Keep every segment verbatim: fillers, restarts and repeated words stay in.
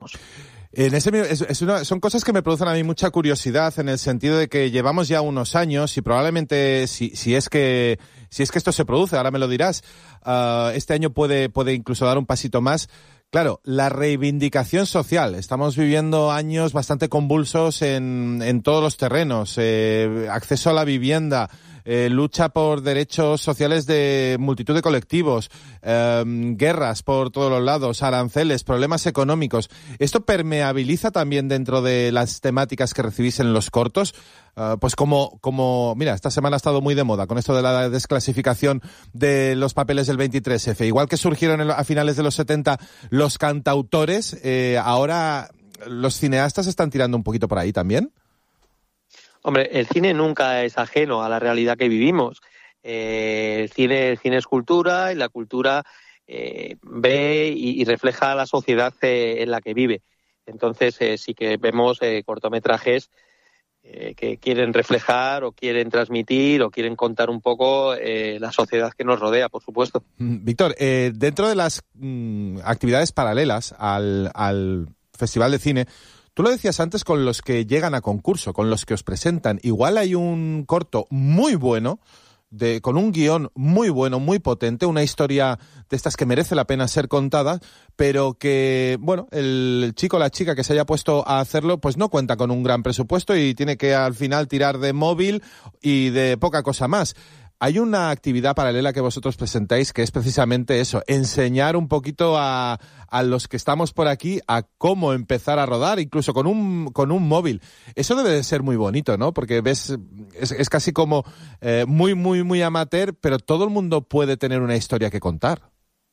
vamos. En ese, es, es una, son cosas que me producen a mí mucha curiosidad, en el sentido de que llevamos ya unos años y probablemente si, si es que si es que esto se produce, ahora me lo dirás, uh, este año puede puede incluso dar un pasito más. Claro, la reivindicación social. Estamos viviendo años bastante convulsos en, en todos los terrenos. Eh, acceso a la vivienda, eh, lucha por derechos sociales de multitud de colectivos, eh, guerras por todos los lados, aranceles, problemas económicos. ¿Esto permeabiliza también dentro de las temáticas que recibís en los cortos? Uh, pues como, como, mira, esta semana ha estado muy de moda con esto de la desclasificación de los papeles del veintitrés efe. Igual que surgieron en, a finales de los setenta los cantautores, eh, ahora los cineastas están tirando un poquito por ahí también. Hombre, el cine nunca es ajeno a la realidad que vivimos. Eh, el cine, el cine es cultura y la cultura eh, ve y, y refleja la sociedad eh, en la que vive. Entonces eh, sí que vemos eh, cortometrajes Eh, que quieren reflejar o quieren transmitir o quieren contar un poco eh, la sociedad que nos rodea, por supuesto. Víctor, eh, dentro de las mm, actividades paralelas al, al Festival de Cine, tú lo decías antes, con los que llegan a concurso, con los que os presentan, igual hay un corto muy bueno, de, con un guión muy bueno, muy potente, una historia de estas que merece la pena ser contada, pero que, bueno, el chico o la chica que se haya puesto a hacerlo, pues no cuenta con un gran presupuesto y tiene que al final tirar de móvil y de poca cosa más. Hay una actividad paralela que vosotros presentáis que es precisamente eso, enseñar un poquito a, a los que estamos por aquí a cómo empezar a rodar, incluso con un con un móvil. Eso debe de ser muy bonito, ¿no? Porque ves, es, es casi como eh, muy, muy, muy amateur, pero todo el mundo puede tener una historia que contar.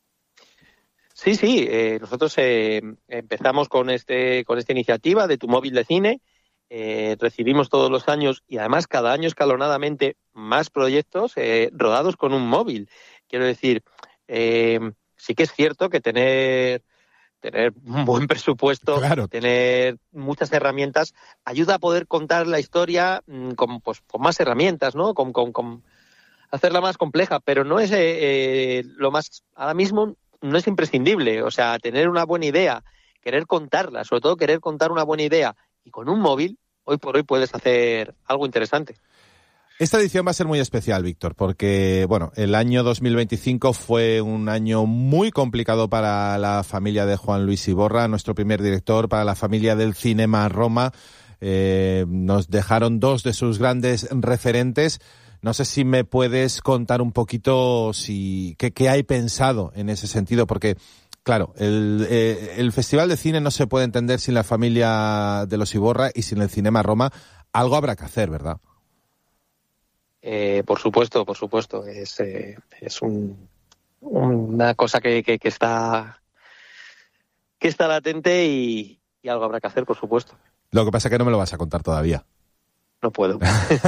Sí, sí, eh, nosotros eh, empezamos con este con esta iniciativa de Tu Móvil de Cine. Eh, recibimos todos los años y además cada año escalonadamente más proyectos eh, rodados con un móvil. Quiero decir, eh, sí que es cierto que tener tener un buen presupuesto, claro, tener muchas herramientas ayuda a poder contar la historia mmm, con, pues, con más herramientas, ¿no? Con, con, con hacerla más compleja, pero no es eh, lo más, ahora mismo no es imprescindible. O sea, tener una buena idea, querer contarla, sobre todo querer contar una buena idea. Y con un móvil, hoy por hoy puedes hacer algo interesante. Esta edición va a ser muy especial, Víctor, porque, bueno, el año dos mil veinticinco fue un año muy complicado para la familia de Juan Luis Iborra, nuestro primer director, para la familia del Cinema Roma. Eh, nos dejaron dos de sus grandes referentes. No sé si me puedes contar un poquito si qué, qué hay pensado en ese sentido, porque... Claro, el, eh, el Festival de Cine no se puede entender sin la familia de los Iborra y sin el Cinema Roma. Algo habrá que hacer, ¿verdad? Eh, por supuesto, por supuesto. Es, eh, es un, una cosa que, que, que está que está latente y, y algo habrá que hacer, por supuesto. Lo que pasa es que no me lo vas a contar todavía. No puedo.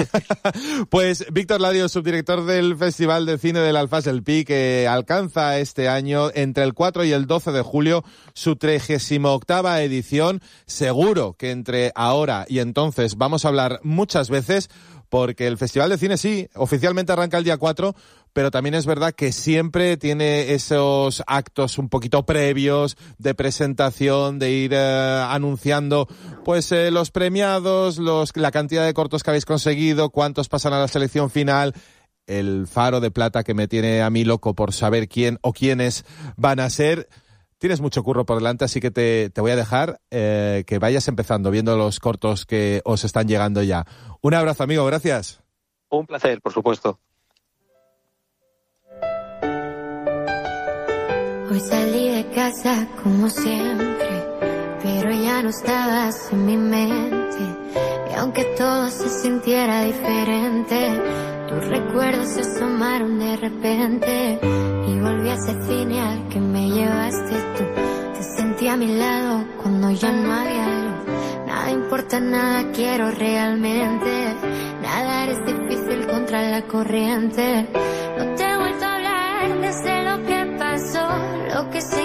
Pues Víctor Ladio, subdirector del Festival de Cine del Alfás del Pi, que alcanza este año, entre el cuatro y el doce de julio, su trigésima octava edición. Seguro que entre ahora y entonces vamos a hablar muchas veces, porque el Festival de Cine sí, oficialmente arranca el día cuatro, pero también es verdad que siempre tiene esos actos un poquito previos de presentación, de ir eh, anunciando pues eh, los premiados, los la cantidad de cortos que habéis conseguido, cuántos pasan a la selección final, el faro de plata que me tiene a mí loco por saber quién o quiénes van a ser. Tienes mucho curro por delante, así que te, te voy a dejar eh, que vayas empezando viendo los cortos que os están llegando ya. Un abrazo, amigo, gracias. Un placer, por supuesto. Hoy salí de casa como siempre, pero ya no estabas en mi mente. Y aunque todo se sintiera diferente, tus recuerdos se asomaron de repente. Y volví a ese cine al que me llevaste tú. Te sentí a mi lado cuando ya no había luz. Nada importa, nada quiero realmente. Nadar es difícil contra la corriente. No te he vuelto a hablar desde lo que pasó, lo que se